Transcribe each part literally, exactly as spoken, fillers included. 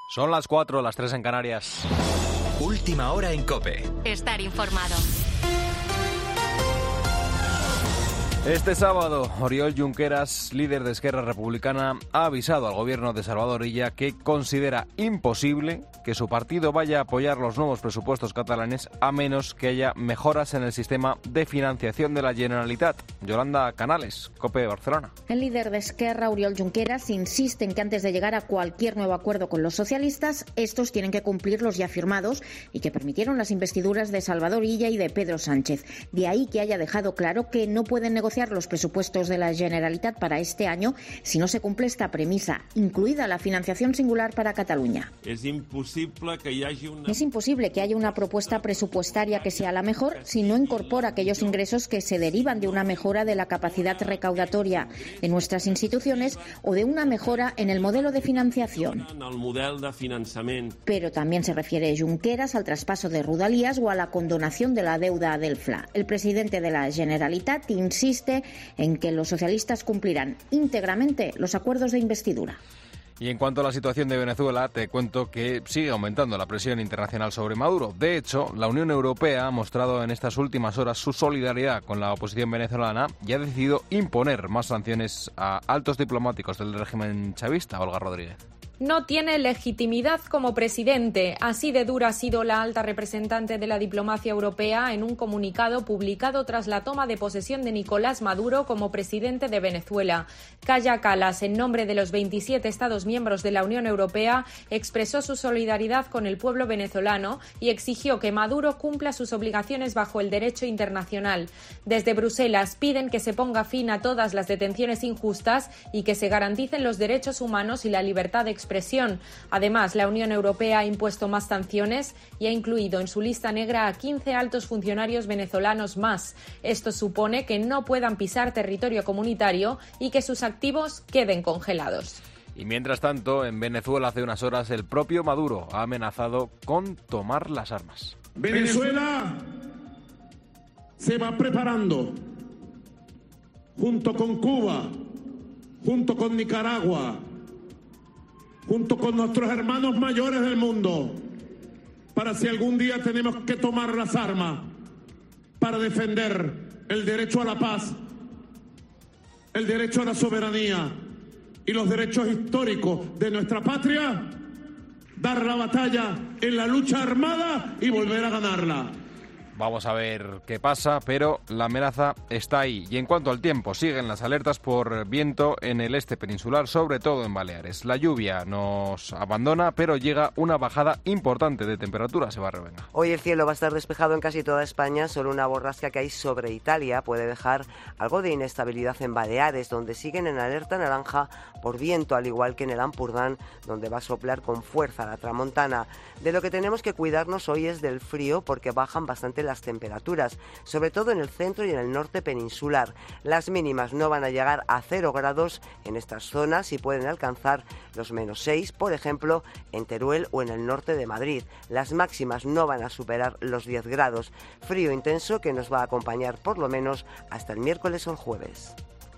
Son las cuatro, las tres en Canarias. Última hora en COPE. Estar informado. Este sábado, Oriol Junqueras, líder de Esquerra Republicana, ha avisado al gobierno de Salvador Illa que considera imposible que su partido vaya a apoyar los nuevos presupuestos catalanes a menos que haya mejoras en el sistema de financiación de la Generalitat. Yolanda Canales, COPE Barcelona. El líder de Esquerra, Oriol Junqueras, insiste en que antes de llegar a cualquier nuevo acuerdo con los socialistas, estos tienen que cumplir los ya firmados y que permitieron las investiduras de Salvador Illa y de Pedro Sánchez. De ahí que haya dejado claro que no pueden negociar los presupuestos de la Generalitat para este año si no se cumple esta premisa, incluida la financiación singular para Cataluña. Es imposible que haya una... Es imposible que haya una propuesta presupuestaria que sea la mejor si no incorpora aquellos ingresos que se derivan de una mejora de la capacidad recaudatoria de nuestras instituciones o de una mejora en el modelo de financiación. Pero también se refiere Junqueras al traspaso de Rodalies o a la condonación de la deuda del F L A. El presidente de la Generalitat insiste en que los socialistas cumplirán íntegramente los acuerdos de investidura. Y en cuanto a la situación de Venezuela, te cuento que sigue aumentando la presión internacional sobre Maduro. De hecho, la Unión Europea ha mostrado en estas últimas horas su solidaridad con la oposición venezolana y ha decidido imponer más sanciones a altos diplomáticos del régimen chavista. Olga Rodríguez. No tiene legitimidad como presidente. Así de dura ha sido la alta representante de la diplomacia europea en un comunicado publicado tras la toma de posesión de Nicolás Maduro como presidente de Venezuela. Kaja Kallas, en nombre de los veintisiete Estados miembros de la Unión Europea, expresó su solidaridad con el pueblo venezolano y exigió que Maduro cumpla sus obligaciones bajo el derecho internacional. Desde Bruselas piden que se ponga fin a todas las detenciones injustas y que se garanticen los derechos humanos y la libertad de expresión. Además, la Unión Europea ha impuesto más sanciones y ha incluido en su lista negra a quince altos funcionarios venezolanos más. Esto supone que no puedan pisar territorio comunitario y que sus activos queden congelados. Y mientras tanto, en Venezuela hace unas horas el propio Maduro ha amenazado con tomar las armas. Venezuela se va preparando junto con Cuba, junto con Nicaragua, junto con nuestros hermanos mayores del mundo, para si algún día tenemos que tomar las armas para defender el derecho a la paz, el derecho a la soberanía y los derechos históricos de nuestra patria, dar la batalla en la lucha armada y volver a ganarla. Vamos a ver qué pasa, pero la amenaza está ahí. Y en cuanto al tiempo, siguen las alertas por viento en el este peninsular, sobre todo en Baleares. La lluvia nos abandona, pero llega una bajada importante de temperatura. Se va a revengar. Hoy el cielo va a estar despejado en casi toda España, solo una borrasca que hay sobre Italia puede dejar algo de inestabilidad en Baleares, donde siguen en alerta naranja por viento, al igual que en el Ampurdán, donde va a soplar con fuerza la tramontana. De lo que tenemos que cuidarnos hoy es del frío, porque bajan bastante las temperaturas, sobre todo en el centro y en el norte peninsular. Las mínimas no van a llegar a cero grados en estas zonas y pueden alcanzar los menos seis, por ejemplo, en Teruel o en el norte de Madrid. Las máximas no van a superar los diez grados. Frío intenso que nos va a acompañar por lo menos hasta el miércoles o el jueves.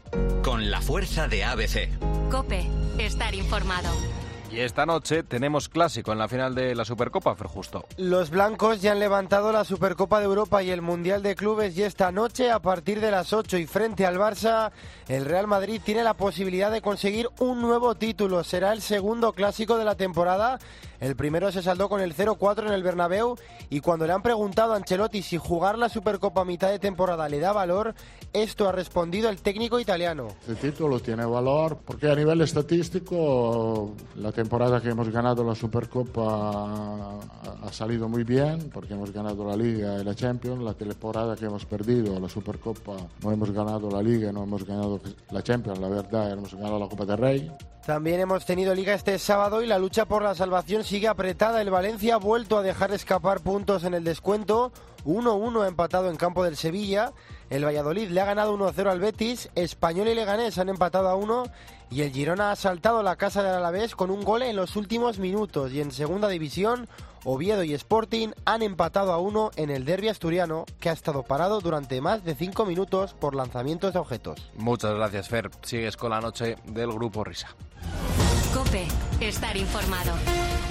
Con la fuerza de A B C. COPE. Estar informado. Y esta noche tenemos clásico en la final de la Supercopa, Fer Justo. Los blancos ya han levantado la Supercopa de Europa y el Mundial de Clubes, y esta noche a partir de las ocho y frente al Barça, el Real Madrid tiene la posibilidad de conseguir un nuevo título. Será el segundo clásico de la temporada. El primero se saldó con el cero cuatro en el Bernabéu, y cuando le han preguntado a Ancelotti si jugar la Supercopa a mitad de temporada le da valor, esto ha respondido el técnico italiano. El título tiene valor porque a nivel estadístico la temporada que hemos ganado la Supercopa ha salido muy bien, porque hemos ganado la Liga y la Champions. La temporada que hemos perdido la Supercopa, no hemos ganado la Liga, no hemos ganado la Champions, la verdad, hemos ganado la Copa del Rey. También hemos tenido Liga este sábado y la lucha por la salvación sigue apretada. El Valencia ha vuelto a dejar escapar puntos en el descuento. uno uno ha empatado en campo del Sevilla. El Valladolid le ha ganado uno cero al Betis. Español y Leganés han empatado a uno. Y el Girona ha saltado la casa del Alavés con un gol en los últimos minutos. Y en segunda división, Oviedo y Sporting han empatado a uno en el derbi asturiano, que ha estado parado durante más de cinco minutos por lanzamientos de objetos. Muchas gracias, Fer. Sigues con la noche del Grupo Risa. COPE. Estar informado.